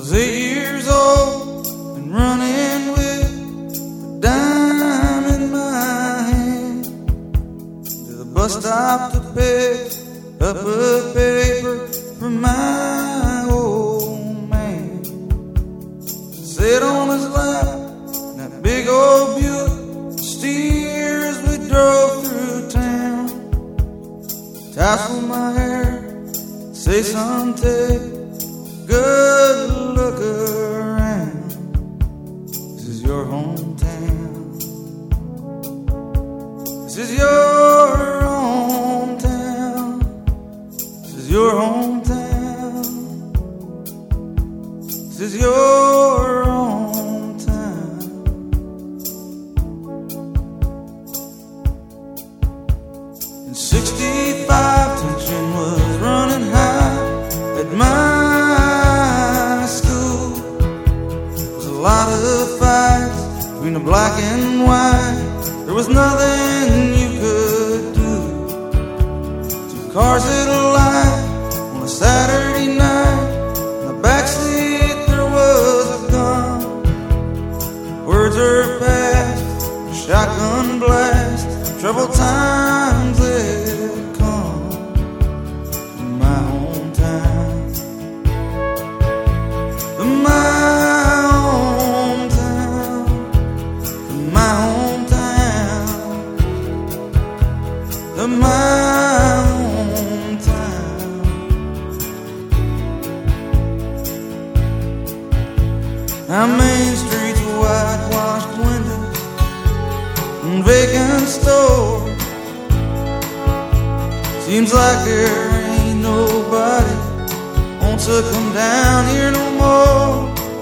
was 8 years old and running with a dime in my hand to the bus stop to pick up a paper from my old man. Sit on his lap in that big old Buick, steer as we drove through town. Tassel my hair, say, son, take a good look around. This is your hometown. This is your hometown. This is your hometown. This is your hometown. In '65, tension was running high at my school. There was a lot of fights between the black and white. There was nothing you could do. Two cars at a light on a Saturday night. In the backseat there was a gun. Words are passed, a shotgun blast. Troubled times had come in my hometown. In my hometown. In my hometown. In my hometown. Our main streets, whitewashed windows and vacant stores. Seems like there ain't nobody wants to come down here no more.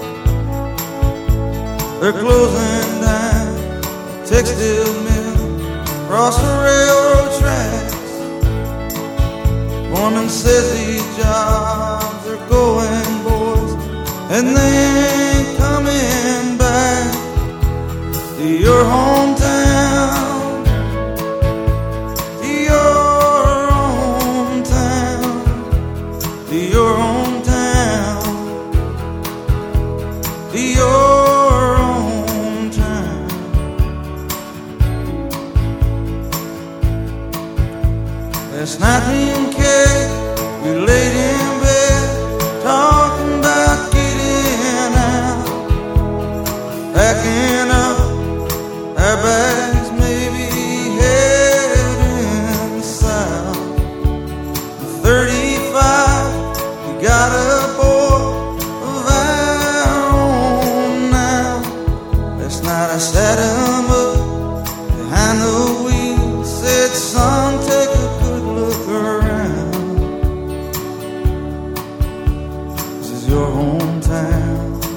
They're closing down a textile mill across the railroad tracks. Foreman says these jobs are going, boys, and they ain't coming back to your hometown. To your hometown. To your hometown. To your hometown. Last night me and Kate, we laid in bed talking about getting out, packing up our bags, maybe heading south. 35, we got a boy of our own now. Last night I sat him up behind the wheel, said, son, take a good look around. This is your hometown.